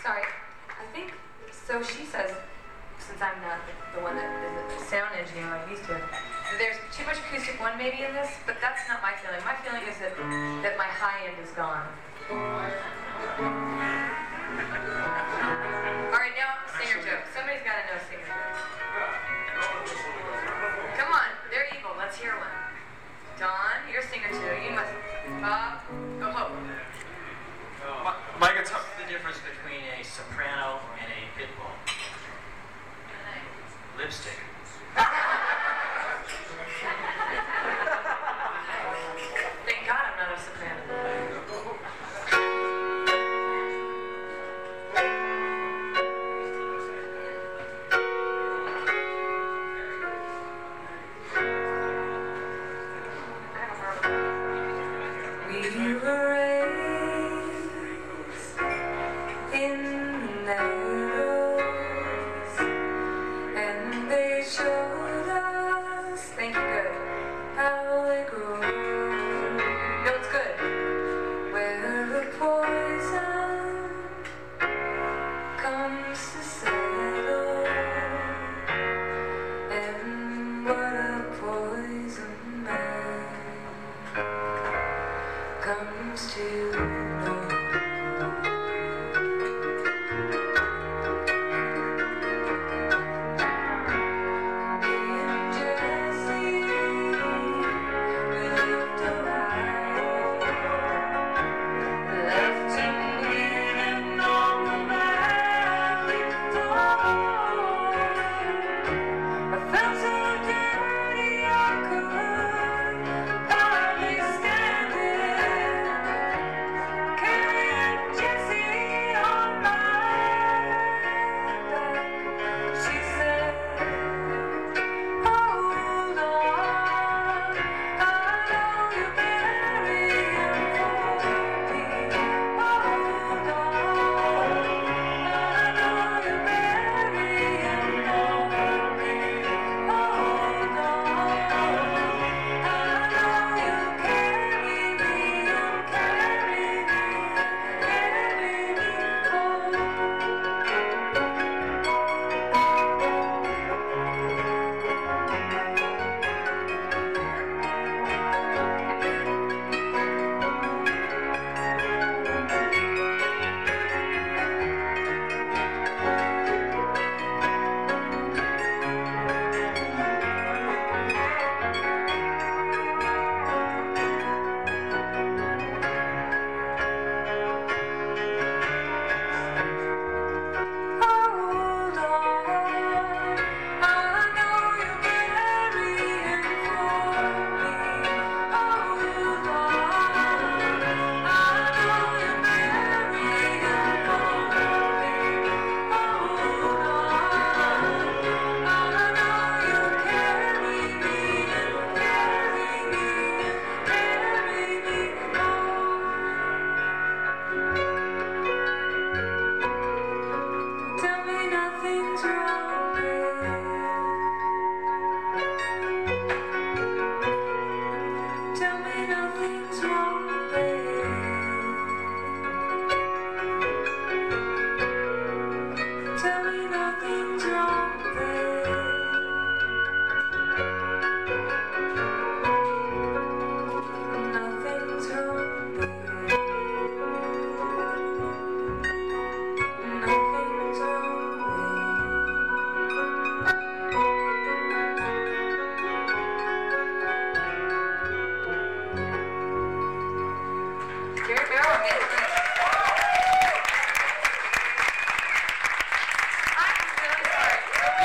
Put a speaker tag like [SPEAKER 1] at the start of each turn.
[SPEAKER 1] Sorry, I think, so she says, since I'm not the one that is a sound engineer like these two, that there's too much acoustic one maybe in this, but that's not my feeling. My feeling is that my high end is gone. Alright, now singer joke. Somebody's got to know singer joke. Come on, they're evil. Let's hear one. Don, you're a singer too. You must. Bob, go hope.
[SPEAKER 2] My guitar.
[SPEAKER 3] What's the difference between a soprano and a pit bull? Lipstick.
[SPEAKER 1] Thank God I'm not a soprano. We were raised in